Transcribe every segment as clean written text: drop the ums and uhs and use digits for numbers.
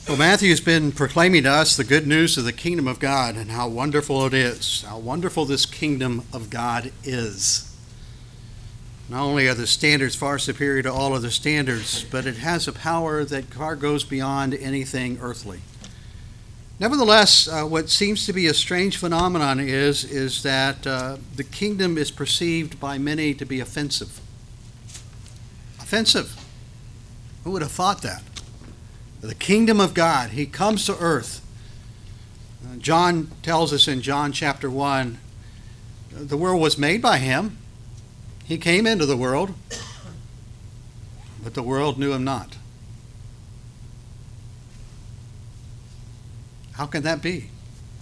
Well, Matthew's been proclaiming to us the good news of the kingdom of God and how wonderful it is, how wonderful this kingdom of God is. Not only are the standards far superior to all other standards, but it has a power that far goes beyond anything earthly. Nevertheless, what seems to be a strange phenomenon is that the kingdom is perceived by many to be offensive. Offensive. Who would have thought that? The kingdom of God, he comes to earth. John tells us in John chapter 1, the world was made by him. He came into the world, but the world knew him not. How can that be?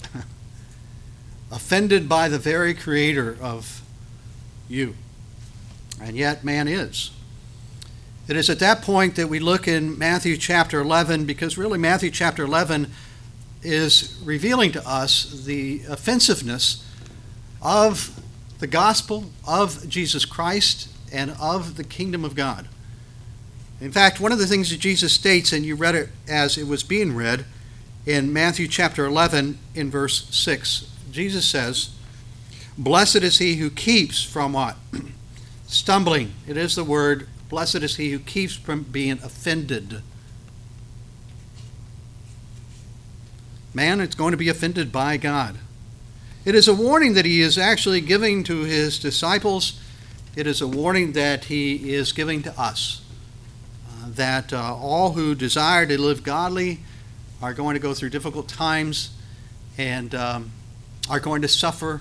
Offended by the very creator of you. And yet man is. It is at that point that we look in Matthew chapter 11, because really Matthew chapter 11 is revealing to us the offensiveness of the gospel of Jesus Christ and of the kingdom of God. In fact, one of the things that Jesus states, and you read it as it was being read, in Matthew chapter 11 in verse 6, Jesus says, "Blessed is he who keeps from" what? Stumbling. It is the word, blessed is he who keeps from being offended. Man is going to be offended by God. It is a warning that he is actually giving to his disciples. It is a warning that he is giving to us. That all who desire to live godly are going to go through difficult times and are going to suffer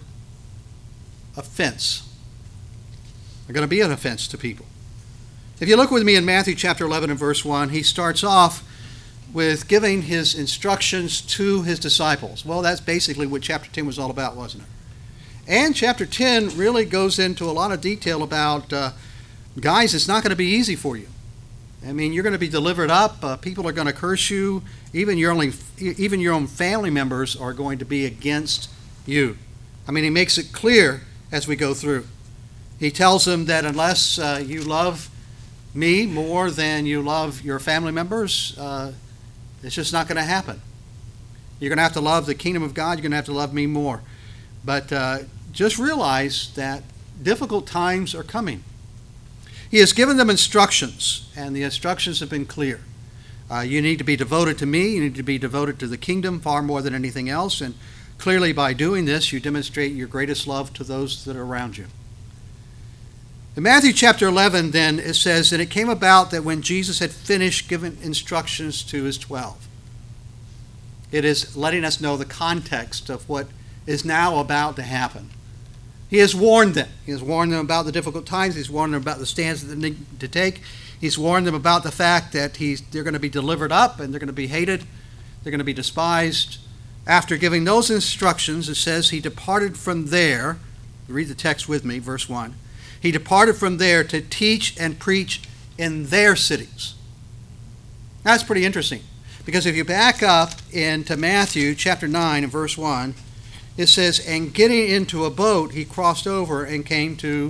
offense. They're going to be an offense to people. If you look with me in Matthew chapter 11 and verse 1, he starts off with giving his instructions to his disciples. Well, that's basically what chapter 10 was all about, wasn't it? And chapter 10 really goes into a lot of detail about, guys, it's not going to be easy for you. I mean, you're going to be delivered up. People are going to curse you. Even your own family members are going to be against you. I mean, he makes it clear as we go through. He tells them that unless you love me more than you love your family members, it's just not going to happen. You're going to have to love the kingdom of God. You're going to have to love me more. But just realize that difficult times are coming. He has given them instructions, and the instructions have been clear. You need to be devoted to me. You need to be devoted to the kingdom far more than anything else. And clearly by doing this, you demonstrate your greatest love to those that are around you. In Matthew chapter 11, then, it says, "And it came about that when Jesus had finished giving instructions to his 12." It is letting us know the context of what is now about to happen. He has warned them. He has warned them about the difficult times. He's warned them about the stands that they need to take. He's warned them about the fact that they're going to be delivered up and they're going to be hated. They're going to be despised. After giving those instructions, it says he departed from there. Read the text with me, verse 1. He departed from there to teach and preach in their cities. That's pretty interesting, because if you back up into Matthew chapter 9 and verse 1, it says, "And getting into a boat, he crossed over and came to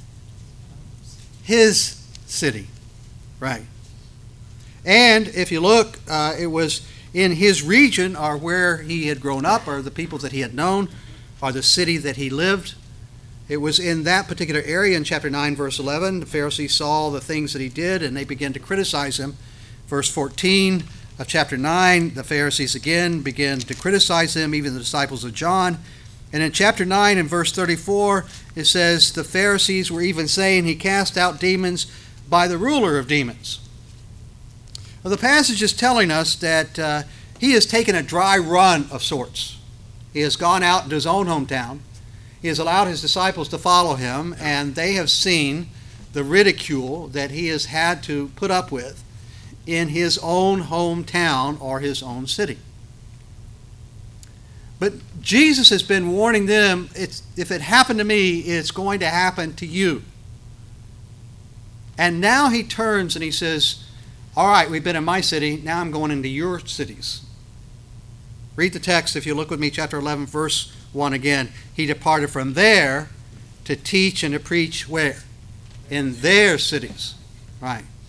his city." Right. And if you look, it was in his region, or where he had grown up, or the people that he had known, or the city that he lived. It was in that particular area in chapter 9, verse 11. The Pharisees saw the things that he did, and they began to criticize him. Verse 14 of chapter 9, the Pharisees again began to criticize him, even the disciples of John. And in chapter 9 and verse 34, it says, the Pharisees were even saying he cast out demons by the ruler of demons. Well, the passage is telling us that he has taken a dry run of sorts. He has gone out into his own hometown. He has allowed his disciples to follow him, and they have seen the ridicule that he has had to put up with in his own hometown or his own city. But Jesus has been warning them, if it happened to me, it's going to happen to you. And now he turns and he says, all right, we've been in my city, now I'm going into your cities. Read the text, if you look with me, chapter 11, verse 1 again. He departed from there to teach and to preach where? In their cities. Right.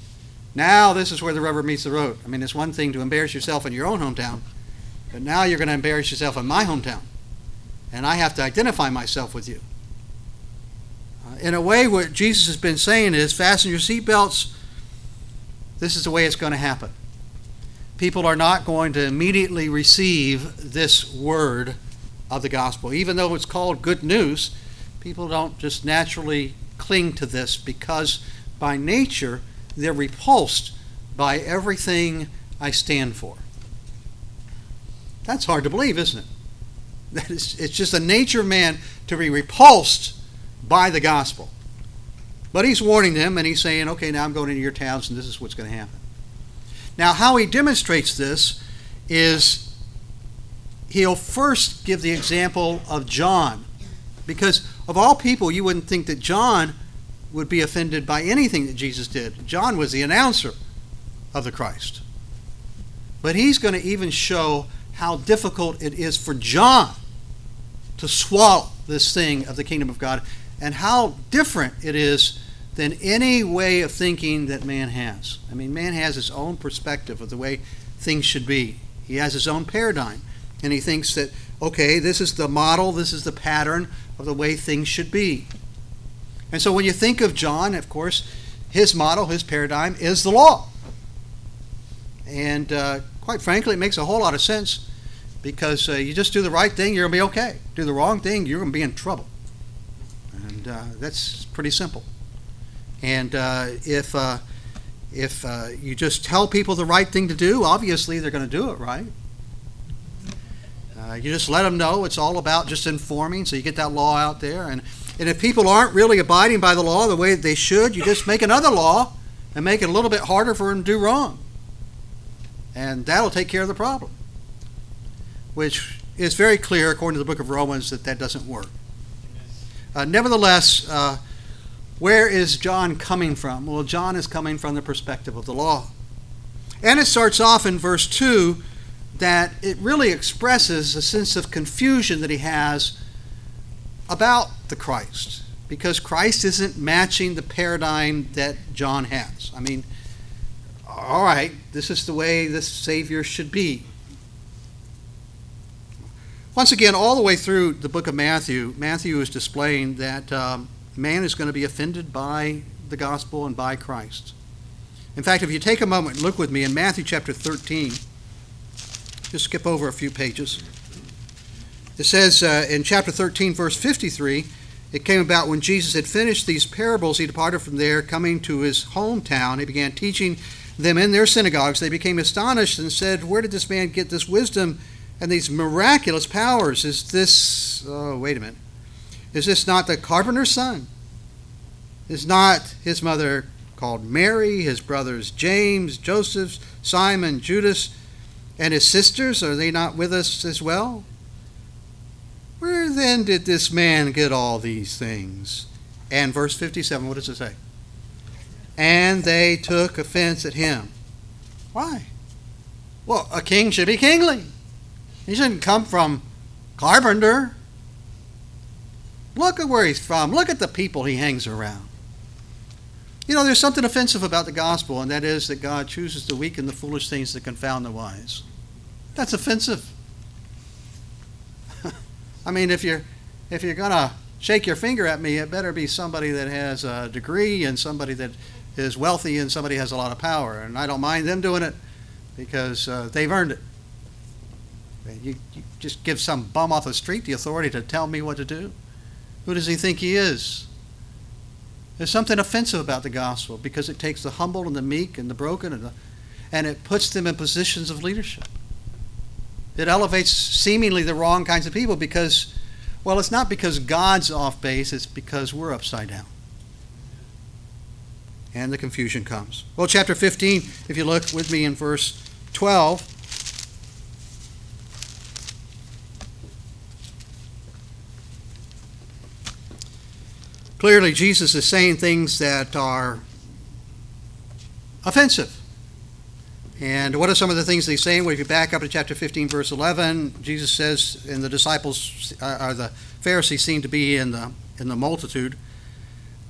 Now this is where the rubber meets the road. I mean, it's one thing to embarrass yourself in your own hometown, but now you're going to embarrass yourself in my hometown. And I have to identify myself with you. In a way, what Jesus has been saying is, fasten your seatbelts. This is the way it's going to happen. People are not going to immediately receive this word of the gospel. Even though it's called good news, people don't just naturally cling to this because by nature they're repulsed by everything I stand for. That's hard to believe, isn't it? It's just the nature of man to be repulsed by the gospel. But he's warning them, and he's saying, okay, now I'm going into your towns, and this is what's going to happen. Now, how he demonstrates this is he'll first give the example of John. Because of all people, you wouldn't think that John would be offended by anything that Jesus did. John was the announcer of the Christ. But he's going to even show how difficult it is for John to swallow this thing of the kingdom of God, and how different it is than any way of thinking that man has. I mean, man has his own perspective of the way things should be. He has his own paradigm, and he thinks that, okay, this is the model, this is the pattern of the way things should be. And so when you think of John, of course, his model, his paradigm is the law. And quite frankly, it makes a whole lot of sense, because you just do the right thing, you're going to be okay. Do the wrong thing, you're going to be in trouble. And that's pretty simple. And if you just tell people the right thing to do, obviously they're going to do it right. You just let them know it's all about just informing, so you get that law out there. And if people aren't really abiding by the law the way they should, you just make another law and make it a little bit harder for them to do wrong. And that'll take care of the problem. Which is very clear, according to the book of Romans, that doesn't work. Nevertheless, where is John coming from? Well, John is coming from the perspective of the law. And it starts off in verse 2 that it really expresses a sense of confusion that he has about the Christ, because Christ isn't matching the paradigm that John has. I mean, all right, this is the way this Savior should be. Once again, all the way through the book of Matthew, Matthew is displaying that man is going to be offended by the gospel and by Christ. In fact, if you take a moment and look with me in Matthew chapter 13, just skip over a few pages. It says in chapter 13, verse 53, it came about when Jesus had finished these parables, he departed from there, coming to his hometown. He began teaching them in their synagogues. They became astonished and said, where did this man get this wisdom and these miraculous powers? Is this, is this not the carpenter's son? Is not his mother called Mary, his brothers James, Joseph, Simon, Judas, and his sisters? Are they not with us as well? Where then did this man get all these things? And verse 57, what does it say? And they took offense at him. Why? Well, a king should be kingly. He shouldn't come from carpenter. Look at where he's from. Look at the people he hangs around. You know, there's something offensive about the gospel, and that is that God chooses the weak and the foolish things to confound the wise. That's offensive. I mean, if you're going to shake your finger at me, it better be somebody that has a degree and somebody that is wealthy and somebody has a lot of power. And I don't mind them doing it because they've earned it. You just give some bum off the street the authority to tell me what to do. Who does he think he is? There's something offensive about the gospel because it takes the humble and the meek and the broken and it puts them in positions of leadership. It elevates seemingly the wrong kinds of people because, well, it's not because God's off base, it's because we're upside down. And the confusion comes. Well, chapter 15, if you look with me in verse 12, clearly Jesus is saying things that are offensive. And what are some of the things he's saying? Well, if you back up to chapter 15, verse 11, Jesus says, and the disciples, or the Pharisees seem to be in the multitude,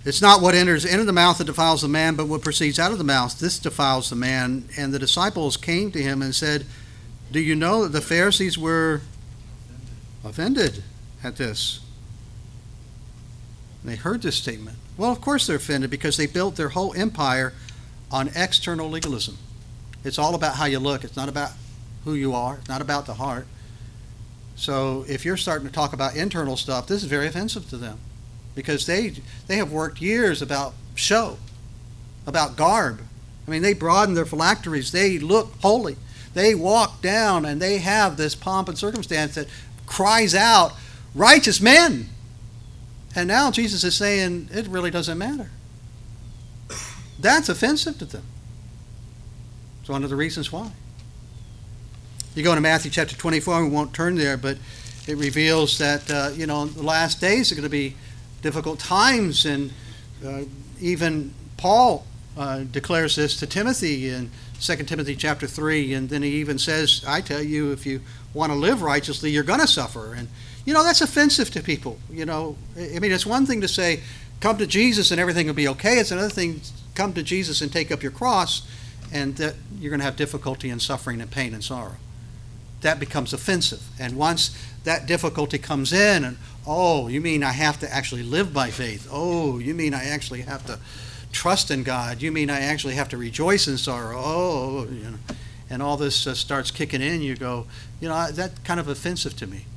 It's not what enters into the mouth that defiles the man, but what proceeds out of the mouth. This defiles the man. And the disciples came to him and said, do you know that the Pharisees were offended at this? And they heard this statement. Well, of course they're offended, because they built their whole empire on external legalism. It's all about how you look. It's not about who you are. It's not about the heart. So if you're starting to talk about internal stuff, this is very offensive to them, because they have worked years about show, about garb. I mean, they broaden their phylacteries. They look holy. They walk down, and they have this pomp and circumstance that cries out, righteous men. And now Jesus is saying it really doesn't matter. That's offensive to them. It's one of the reasons why. You go into Matthew chapter 24, we won't turn there, but it reveals that, the last days are going to be difficult times. And even Paul declares this to Timothy in 2 Timothy chapter 3. And then he even says, I tell you, if you want to live righteously, you're going to suffer. And, that's offensive to people. It's one thing to say, come to Jesus and everything will be okay. It's another thing, come to Jesus and take up your cross, and that you're going to have difficulty and suffering and pain and sorrow. That becomes offensive. And once that difficulty comes in, and, oh, you mean I have to actually live by faith? Oh, you mean I actually have to trust in God? You mean I actually have to rejoice in sorrow? Oh, and all this starts kicking in. You go, that's kind of offensive to me.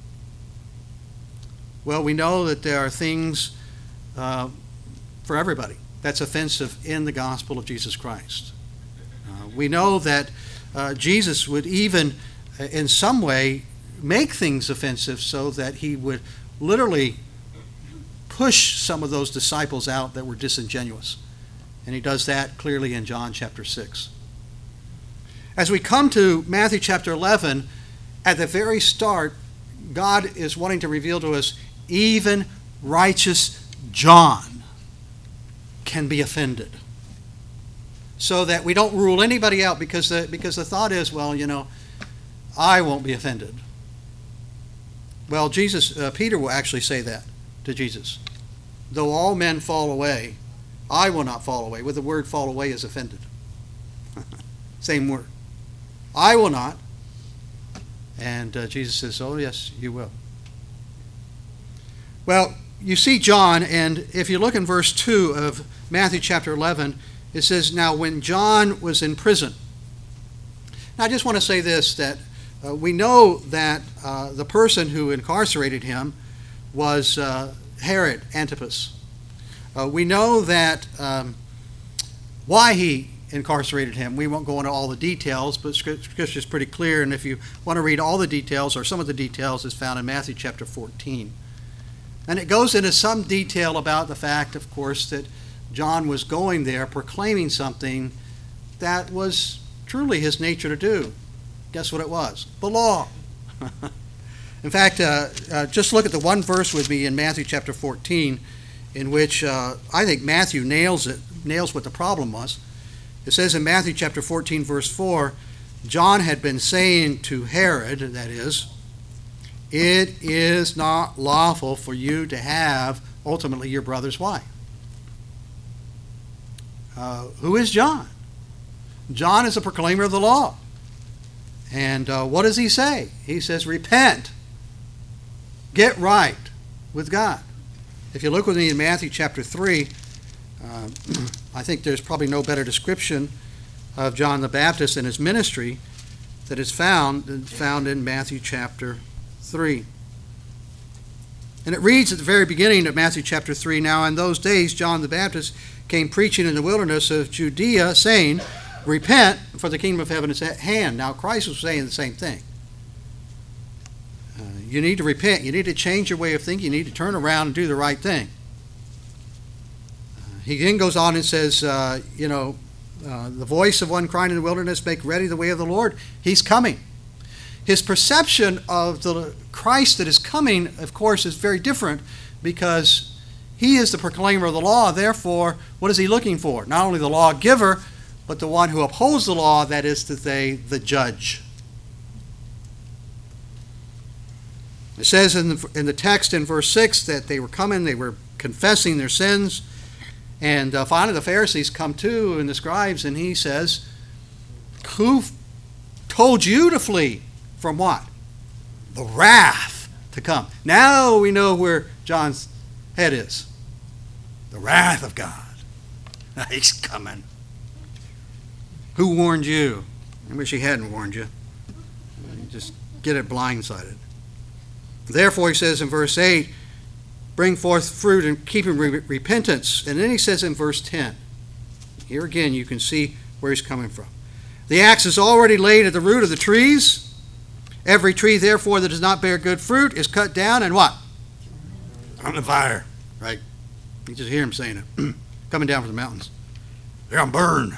Well, we know that there are things for everybody that's offensive in the gospel of Jesus Christ. We know that Jesus would even, in some way, make things offensive so that he would literally push some of those disciples out that were disingenuous. And he does that clearly in John chapter 6. As we come to Matthew chapter 11, at the very start, God is wanting to reveal to us even righteous John can be offended. So that we don't rule anybody out, because the thought is, well, I won't be offended. Well, Peter will actually say that to Jesus. Though all men fall away, I will not fall away. With the word fall away is offended. Same word. I will not. And Jesus says, oh yes, you will. Well, you see John, and if you look in verse 2 of Matthew chapter 11, it says, now when John was in prison. Now I just want to say this, that we know that the person who incarcerated him was Herod Antipas. We know that why he incarcerated him. We won't go into all the details, but Scripture is pretty clear, and if you want to read all the details, or some of the details, is found in Matthew chapter 14. And it goes into some detail about the fact, of course, that John was going there proclaiming something that was truly his nature to do. Guess what it was? The law. In fact, just look at the one verse with me in Matthew chapter 14, in which I think Matthew nails what the problem was. It says in Matthew chapter 14, verse 4, John had been saying to Herod, that is, it is not lawful for you to have ultimately your brother's wife. Who is John? John is a proclaimer of the law. And what does he say? He says, repent. Get right with God. If you look with me in Matthew chapter 3, I think there's probably no better description of John the Baptist and his ministry that is found in Matthew chapter 3. And it reads at the very beginning of Matthew chapter 3, now in those days John the Baptist came preaching in the wilderness of Judea, saying, repent, for the kingdom of heaven is at hand. Now Christ was saying the same thing. You need to repent. You need to change your way of thinking. You need to turn around and do the right thing. He then goes on and says, the voice of one crying in the wilderness, make ready the way of the Lord. He's coming. His perception of the Christ that is coming, of course, is very different, because he is the proclaimer of the law. Therefore, what is he looking for? Not only the lawgiver, but the one who upholds the law, that is to say, the judge. It says in the text in verse 6 that they were coming, they were confessing their sins, And finally the Pharisees come to, and the scribes, and he says, who told you to flee from what? The wrath to come. Now we know where John's head is. The wrath of God. He's coming. Who warned you? I wish he hadn't warned you. You just get it blindsided. Therefore, he says in verse 8, bring forth fruit and keep in repentance. And then he says in verse 10, here again you can see where he's coming from. The axe is already laid at the root of the trees. Every tree, therefore, that does not bear good fruit is cut down and what? On the fire. Right? You just hear him saying it. Coming down from the mountains. They're going to burn.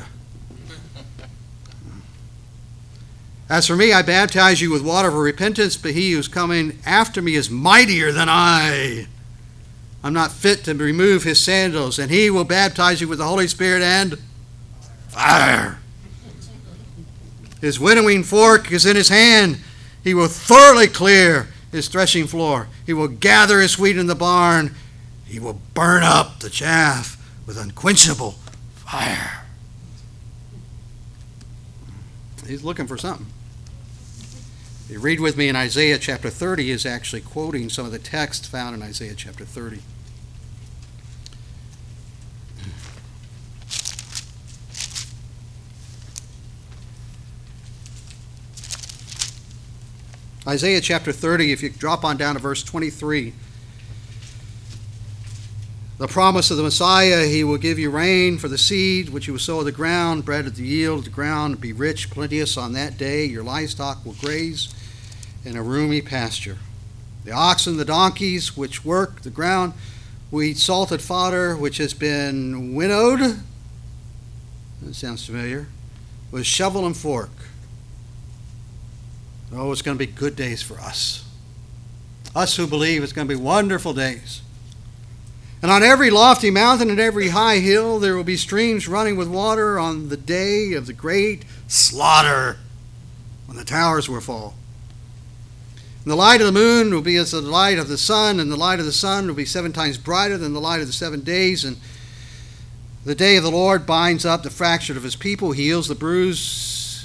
As for me, I baptize you with water for repentance, but he who's coming after me is mightier than I. I'm not fit to remove his sandals, and he will baptize you with the Holy Spirit and fire. His winnowing fork is in his hand. He will thoroughly clear his threshing floor. He will gather his wheat in the barn. He will burn up the chaff with unquenchable fire. He's looking for something. You read with me in Isaiah chapter 30, is actually quoting some of the text found in Isaiah chapter 30. Isaiah chapter 30, if you drop on down to verse 23. The promise of the Messiah, he will give you rain for the seed, which you will sow of the ground, bread at the yield of the ground, be rich, plenteous on that day. Your livestock will graze in a roomy pasture. The oxen, the donkeys, which work the ground, will eat salted fodder, which has been winnowed. That sounds familiar. With shovel and fork. Oh, it's going to be good days for us. Us who believe it's going to be wonderful days. And on every lofty mountain and every high hill there will be streams running with water on the day of the great slaughter, when the towers will fall. And the light of the moon will be as the light of the sun, and the light of the sun will be 7 times brighter than the light of the 7 days. And the day of the Lord binds up the fractured of his people, heals the bruise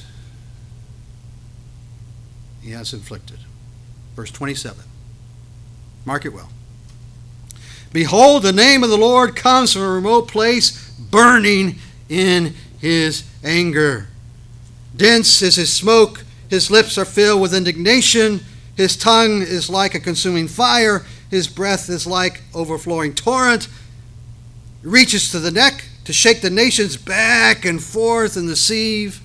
he has inflicted. Verse 27. Mark it well. Behold, the name of the Lord comes from a remote place, burning in his anger. Dense is his smoke, his lips are filled with indignation, his tongue is like a consuming fire, his breath is like overflowing torrent. It reaches to the neck to shake the nations back and forth in the sieve,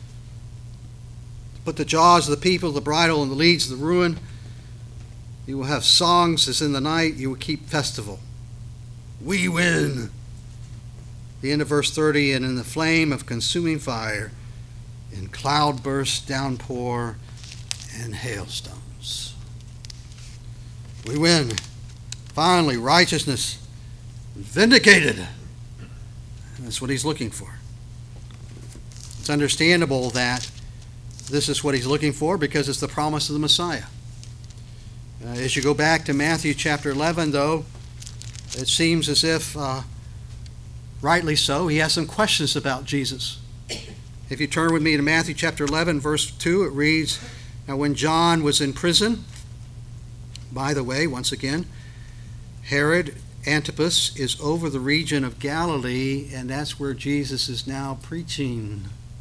to put the jaws of the people, the bridle, and the leads of the ruin. You will have songs as in the night. You will keep festival. We win. The end of verse 30, and in the flame of consuming fire, in cloudburst, downpour, and hailstones. We win. Finally, righteousness vindicated. That's what he's looking for. It's understandable that this is what he's looking for because it's the promise of the Messiah. As you go back to Matthew chapter 11, though, it seems as if, rightly so, he has some questions about Jesus. If you turn with me to Matthew chapter 11, verse 2, it reads, now when John was in prison, by the way, once again, Herod Antipas is over the region of Galilee, and that's where Jesus is now preaching.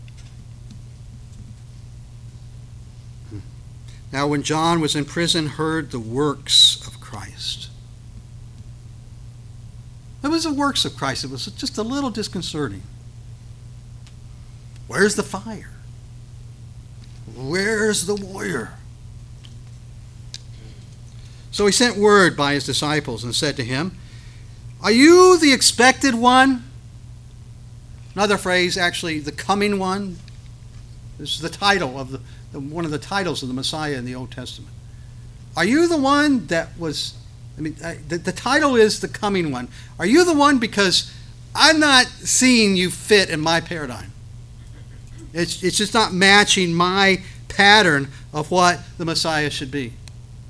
Now when John was in prison, heard the works of Christ. It was the works of Christ. It was just a little disconcerting. Where's the fire? Where's the warrior? So he sent word by his disciples and said to him, are you the expected one? Another phrase, actually, the coming one. This is the title of one of the titles of the Messiah in the Old Testament. Are you the one that was, the title is the coming one. Are you the one? Because I'm not seeing you fit in my paradigm. It's just not matching my pattern of what the Messiah should be.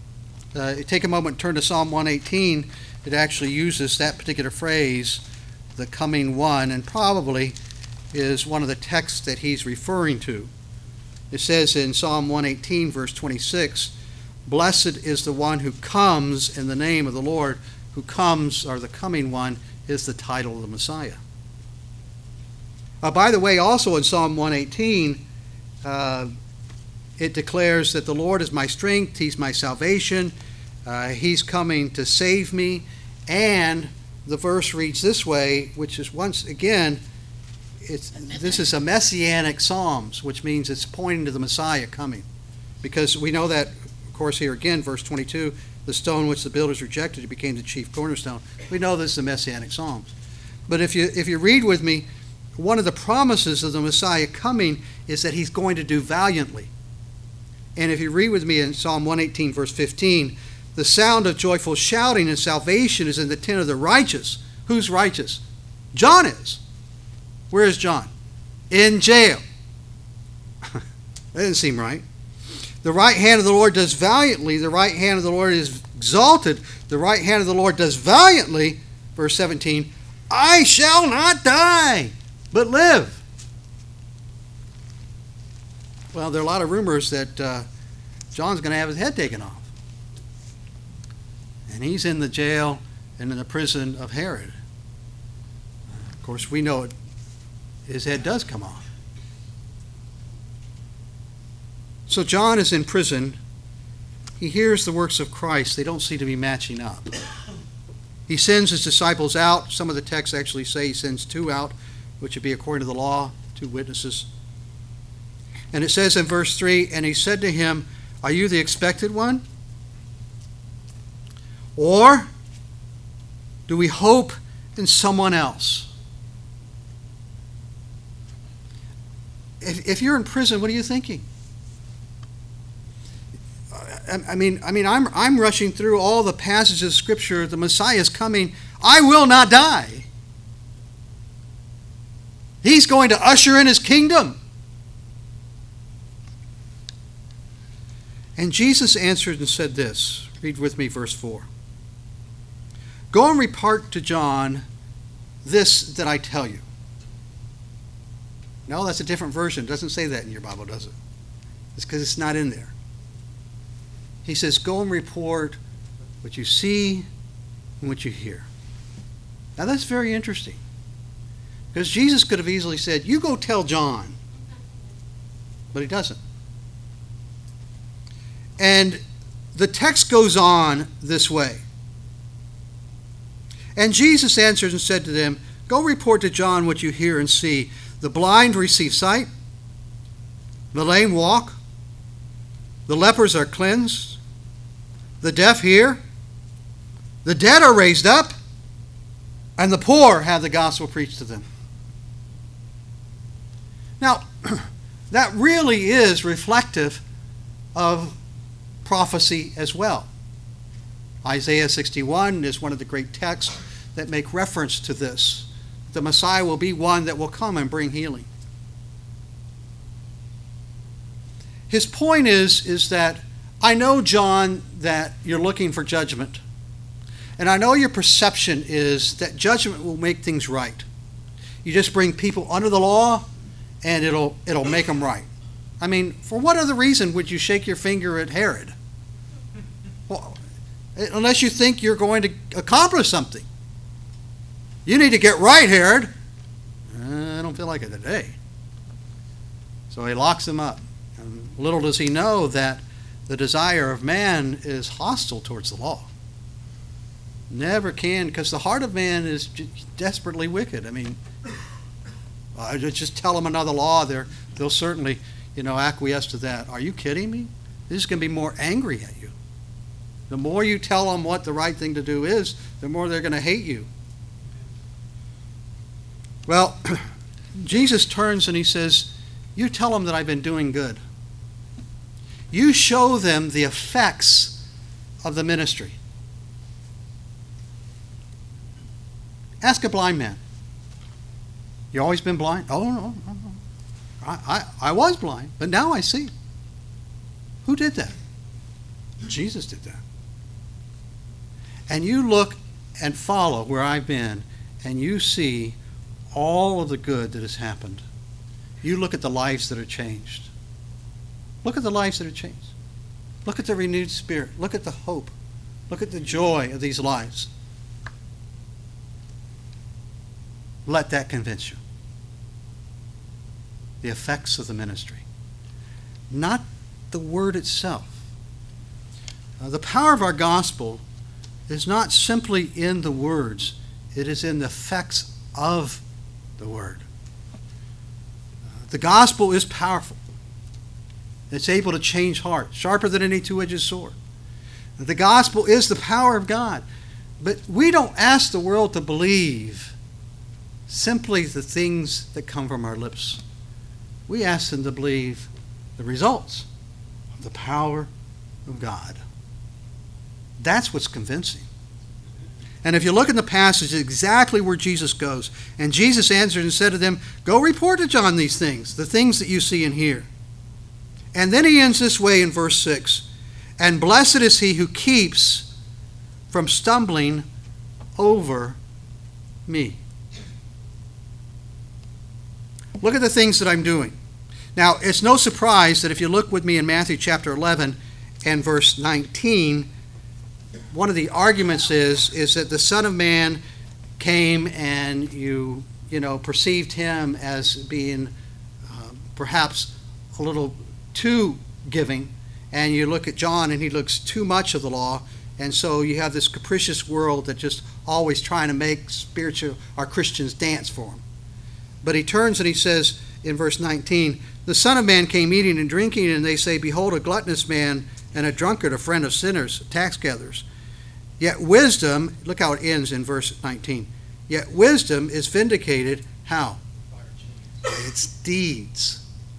Take a moment and turn to Psalm 118. It actually uses that particular phrase the coming one, and probably is one of the texts that he's referring to. It says in Psalm 118, verse 26, "Blessed is the one who comes in the name of the Lord." Who comes, or the coming one, is the title of the Messiah. By the way, also in Psalm 118, it declares that the Lord is my strength, he's my salvation, he's coming to save me. And the verse reads this way, which is once again, this is a messianic psalms, which means it's pointing to the Messiah coming. Because we know that, of course, here again, verse 22, the stone which the builders rejected became the chief cornerstone. We know this is the messianic psalms. But if you read with me, one of the promises of the Messiah coming is that he's going to do valiantly. And if you read with me in Psalm 118, verse 15, "The sound of joyful shouting and salvation is in the tent of the righteous." Who's righteous? John is. Where is John? In jail. That doesn't seem right. "The right hand of the Lord does valiantly. The right hand of the Lord is exalted. The right hand of the Lord does valiantly." Verse 17, "I shall not die, but live." Well, there are a lot of rumors that John's going to have his head taken off. And he's in the jail and in the prison of Herod. Of course, we know his head does come off. So John is in prison. He hears the works of Christ. They don't seem to be matching up. He sends his disciples out. Some of the texts actually say he sends 2 out, which would be according to the law, 2 witnesses. And it says in verse 3, "And he said to him, 'Are you the expected one? Or do we hope in someone else?'" If you're in prison, what are you thinking? I'm rushing through all the passages of Scripture. The Messiah is coming. I will not die. He's going to usher in his kingdom. And Jesus answered and said this. Read with me verse 4. "Go and report to John this that I tell you." No, that's a different version. It doesn't say that in your Bible, does it? It's because it's not in there. He says, "Go and report what you see and what you hear." Now that's very interesting. Because Jesus could have easily said, "You go tell John." But he doesn't. And the text goes on this way. "And Jesus answered and said to them, 'Go report to John what you hear and see. The blind receive sight, the lame walk, the lepers are cleansed, the deaf hear, the dead are raised up, and the poor have the gospel preached to them.'" Now, that really is reflective of prophecy as well. Isaiah 61 is one of the great texts that make reference to this. The Messiah will be one that will come and bring healing. His point is that I know, John, that you're looking for judgment. And I know your perception is that judgment will make things right. You just bring people under the law and it'll make them right. I mean, for what other reason would you shake your finger at Herod? Well, unless you think you're going to accomplish something. You need to get right, Herod. I don't feel like it today. So he locks them up. And little does he know that the desire of man is hostile towards the law. Never can, because the heart of man is desperately wicked. I mean, just tell them another law, they'll certainly, acquiesce to that. Are you kidding me? They're just going to be more angry at you. The more you tell them what the right thing to do is, the more they're going to hate you. Well, Jesus turns and he says, "You tell them that I've been doing good. You show them the effects of the ministry." Ask a blind man. "You always been blind?" "Oh, no. I was blind, but now I see." Who did that? Jesus did that. And you look and follow where I've been, and you see all of the good that has happened. You look at the lives that are changed. Look at the lives that are changed. Look at the renewed spirit. Look at the hope. Look at the joy of these lives. Let that convince you. The effects of the ministry. Not the word itself. The power of our gospel is not simply in the words. It is in the effects of the word. The gospel is powerful. It's able to change hearts, sharper than any two-edged sword. The gospel is the power of God. But we don't ask the world to believe simply the things that come from our lips. We ask them to believe the results of the power of God. That's what's convincing. And if you look in the passage, exactly where Jesus goes. And Jesus answered and said to them, "Go report to John these things, the things that you see and hear." And then he ends this way in verse 6. "And blessed is he who keeps from stumbling over me." Look at the things that I'm doing. Now, it's no surprise that if you look with me in Matthew chapter 11 and verse 19, one of the arguments is that the Son of Man came and you perceived him as being perhaps a little too giving, and you look at John and he looks too much of the law, and so you have this capricious world that just always trying to make spiritual or Christians dance for him. But he turns and he says in verse 19, "The Son of Man came eating and drinking, and they say, Behold, a gluttonous man and a drunkard, a friend of sinners, tax gatherers. Yet wisdom," look how it ends in verse 19, "yet wisdom is vindicated," how? By its deeds.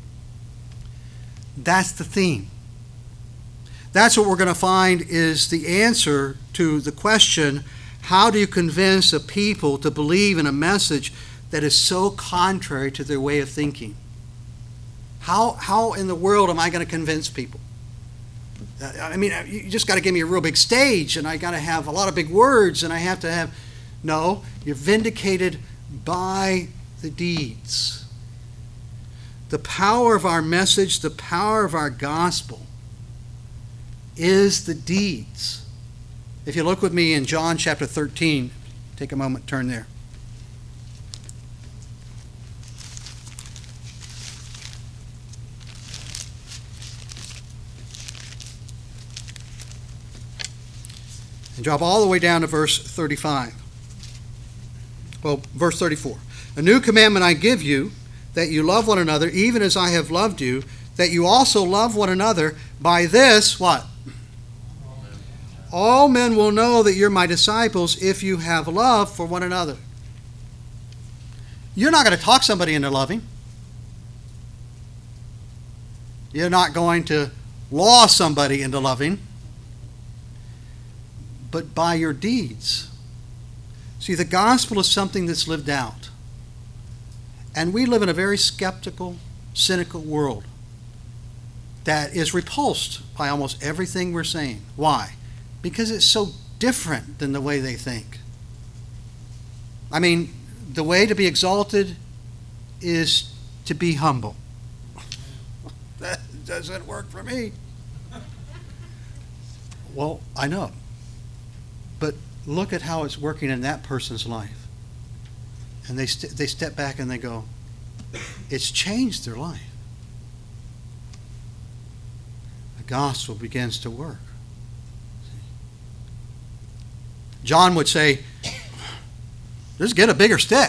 That's the theme. That's what we're going to find is the answer to the question, how do you convince a people to believe in a message that is so contrary to their way of thinking? How in the world am I going to convince people? I mean, you just got to give me a real big stage, and I got to have a lot of big words, and I have to have... No, you're vindicated by the deeds. The power of our message, the power of our gospel is the deeds. If you look with me in John chapter 13, take a moment, turn there. And drop all the way down to verse 35. Well, verse 34. "A new commandment I give you, that you love one another, even as I have loved you, that you also love one another. By this," what? "All men will know that you're my disciples if you have love for one another." You're not going to talk somebody into loving. You're not going to law somebody into loving. But by your deeds. See, the gospel is something that's lived out. And we live in a very skeptical, cynical world that is repulsed by almost everything we're saying. Why? Because it's so different than the way they think. I mean, the way to be exalted is to be humble. That doesn't work for me. Well, I know. But look at how it's working in that person's life. And they step back and they go, it's changed their life. The gospel begins to work. John would say, just get a bigger stick.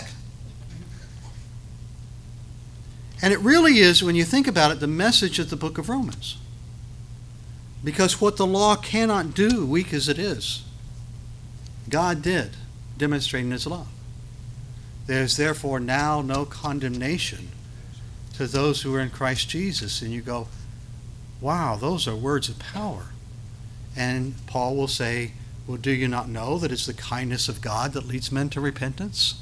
And it really is, when you think about it, the message of the book of Romans. Because what the law cannot do, weak as it is, God did, demonstrating his love. There is therefore now no condemnation to those who are in Christ Jesus. And you go, wow, those are words of power. And Paul will say, well, do you not know that it's the kindness of God that leads men to repentance?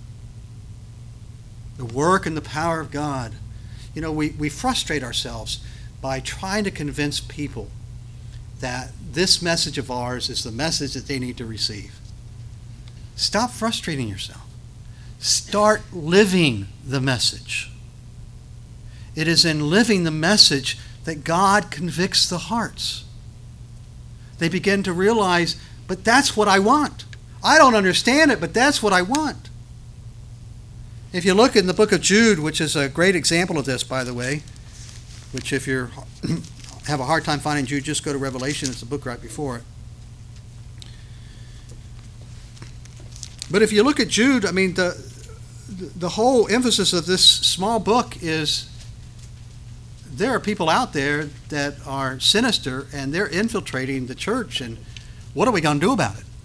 The work and the power of God. You know, we frustrate ourselves by trying to convince people that this message of ours is the message that they need to receive. Stop frustrating yourself. Start living the message. It is in living the message that God convicts the hearts. They begin to realize, but that's what I want. I don't understand it, but that's what I want. If you look in the book of Jude, which is a great example of this, by the way, which if you have a hard time finding Jude, just go to Revelation. It's the book right before it. But if you look at Jude, I mean, the whole emphasis of this small book is there are people out there that are sinister and they're infiltrating the church, and what are we going to do about it?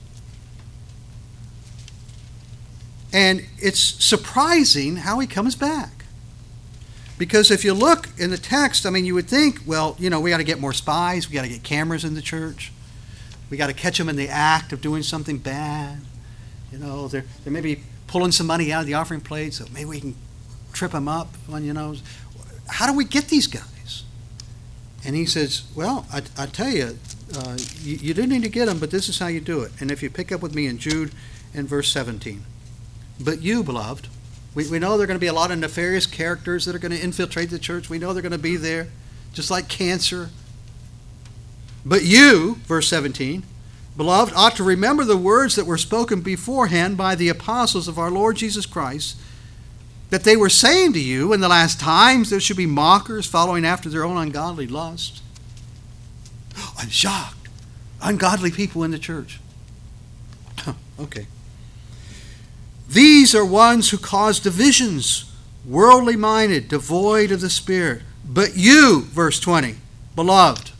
And it's surprising how he comes back. Because if you look in the text, I mean, you would think, well, we got to get more spies, we got to get cameras in the church, we got to catch them in the act of doing something bad. They're maybe pulling some money out of the offering plate, so maybe we can trip them up on, how do we get these guys? And he says, well, I tell you, you didn't need to get them, but this is how you do it. And if you pick up with me in Jude in verse 17. But you, beloved, we know there are going to be a lot of nefarious characters that are going to infiltrate the church. We know they're going to be there, just like cancer. But you, verse 17, beloved, ought to remember the words that were spoken beforehand by the apostles of our Lord Jesus Christ, that they were saying to you, in the last times there should be mockers following after their own ungodly lust. I'm shocked. Ungodly people in the church. Okay. These are ones who cause divisions, worldly minded, devoid of the Spirit. But you, verse 20, beloved.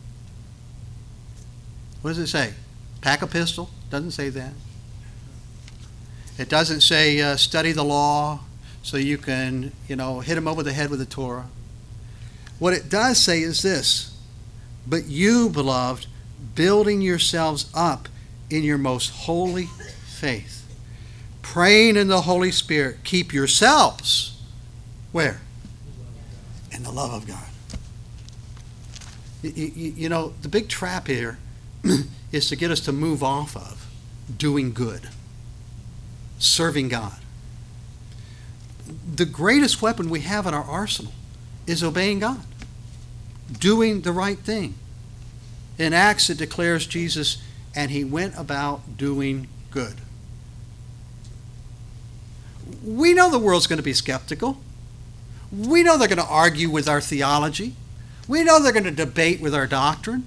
What does it say? Pack a pistol? Doesn't say that. It doesn't say study the law so you can, hit them over the head with the Torah. What it does say is this: but you, beloved, building yourselves up in your most holy faith, praying in the Holy Spirit, keep yourselves where? In the love of God. The big trap here is to get us to move off of doing good, serving God. The greatest weapon we have in our arsenal is obeying God, doing the right thing. In Acts it declares Jesus, and he went about doing good. We know the world's going to be skeptical. We know they're going to argue with our theology. We know they're going to debate with our doctrine.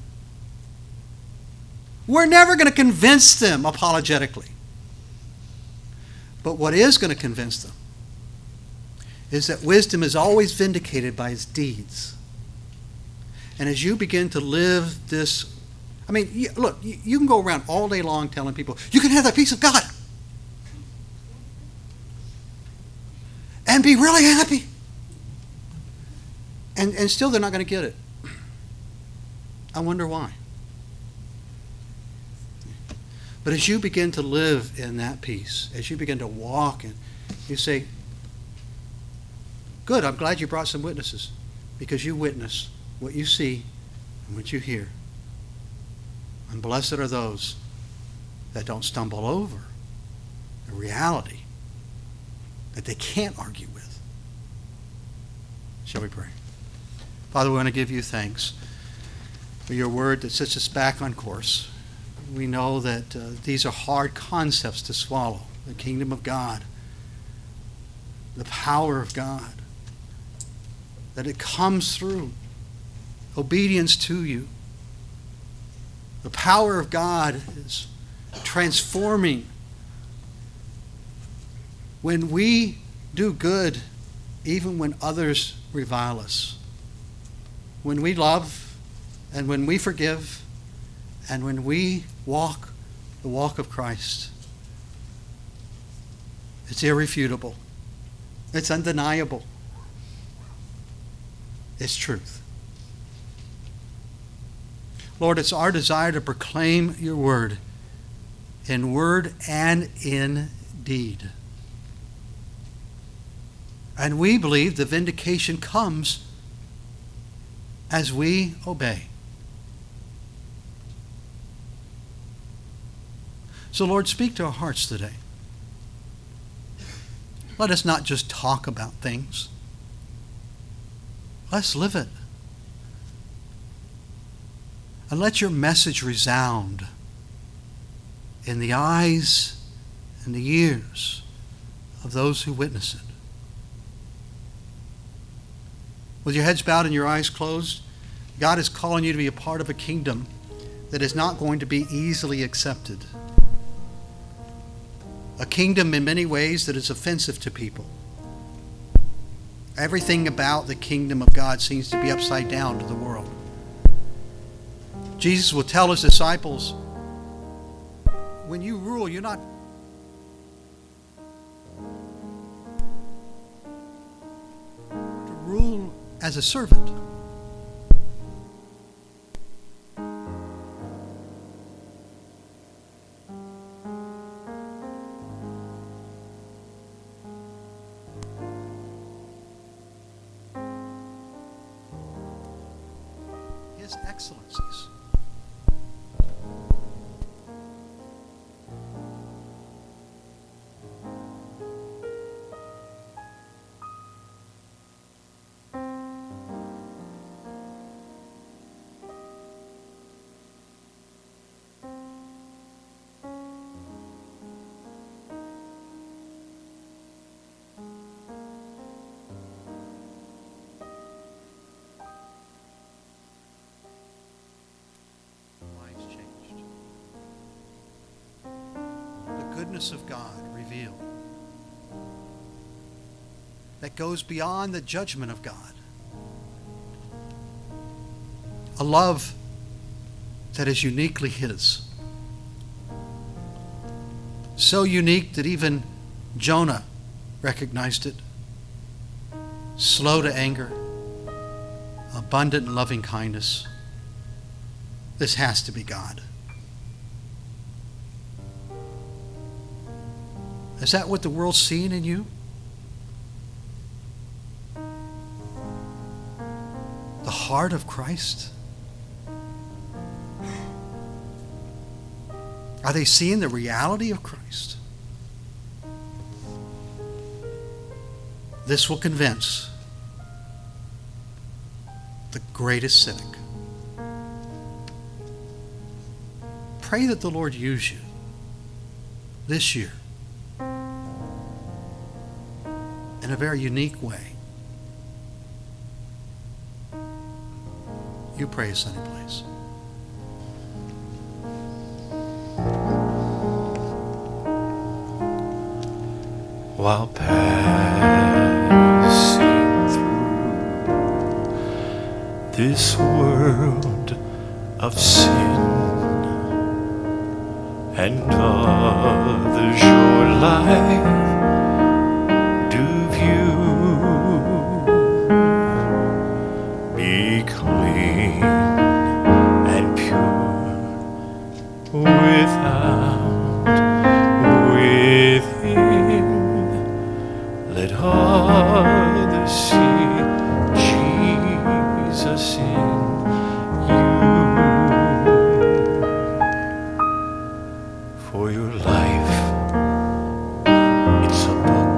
We're never going to convince them apologetically. But what is going to convince them is that wisdom is always vindicated by its deeds. And as you begin to live this, look, you can go around all day long telling people, you can have the peace of God and be really happy. And still they're not going to get it. I wonder why. But as you begin to live in that peace, as you begin to walk, and you say, good, I'm glad you brought some witnesses, because you witness what you see and what you hear. And blessed are those that don't stumble over the reality that they can't argue with. Shall we pray? Father, we want to give you thanks for your word that sets us back on course. We know that these are hard concepts to swallow. The kingdom of God, the power of God, that it comes through obedience to you. The power of God is transforming. When we do good, even when others revile us, when we love and when we forgive and when we walk the walk of Christ, it's irrefutable. It's undeniable. It's truth. Lord, it's our desire to proclaim your word in word and in deed. And we believe the vindication comes as we obey. So, Lord, speak to our hearts today. Let us not just talk about things. Let's live it. And let your message resound in the eyes and the ears of those who witness it. With your heads bowed and your eyes closed, God is calling you to be a part of a kingdom that is not going to be easily accepted. A kingdom in many ways that is offensive to people. Everything about the kingdom of God seems to be upside down to the world. Jesus will tell his disciples, when you rule, you're not to rule as a servant. His excellencies. Goodness of God revealed that goes beyond the judgment of God. A love that is uniquely His. So unique that even Jonah recognized it. Slow to anger, abundant in loving kindness. This has to be God. Is that what the world's seeing in you? The heart of Christ? Are they seeing the reality of Christ? This will convince the greatest cynic. Pray that the Lord use you this year in a very unique way. You pray a sunny place. While passing through this world of sin, and others your life do view, be clean and pure without, within. Let others see Jesus in you. For your life, it's a book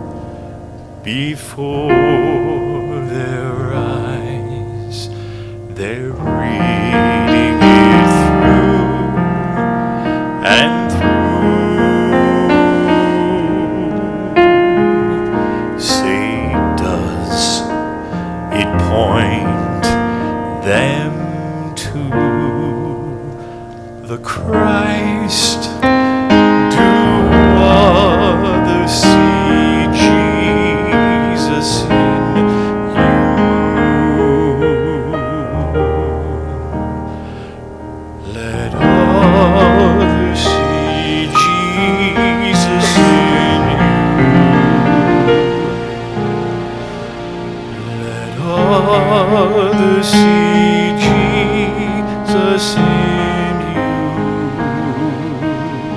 before their eyes. They're reading it through and through. Say, does it point them to the Christ? Do others see Jesus in you? Let others see Jesus in you. Let others see Jesus in you.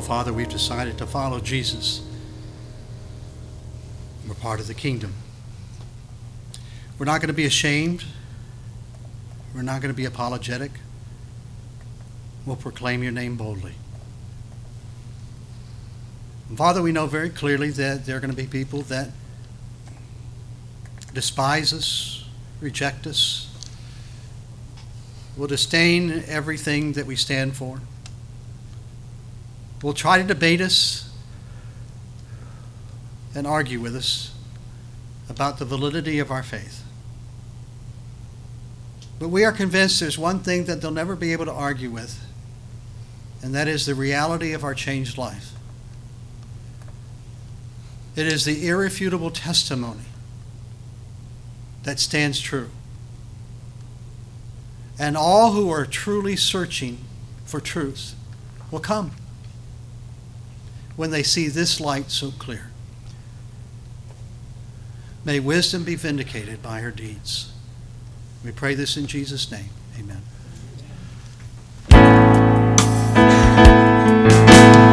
Father, we've decided to follow Jesus. We're part of the kingdom. We're not going to be ashamed. We're not going to be apologetic. We'll proclaim your name boldly. And Father, we know very clearly that there are going to be people that despise us, reject us, will disdain everything that we stand for, will try to debate us and argue with us about the validity of our faith. But we are convinced there's one thing that they'll never be able to argue with, and that is the reality of our changed life. It is the irrefutable testimony that stands true. And all who are truly searching for truth will come when they see this light so clear. May wisdom be vindicated by her deeds. We pray this in Jesus' name. Amen.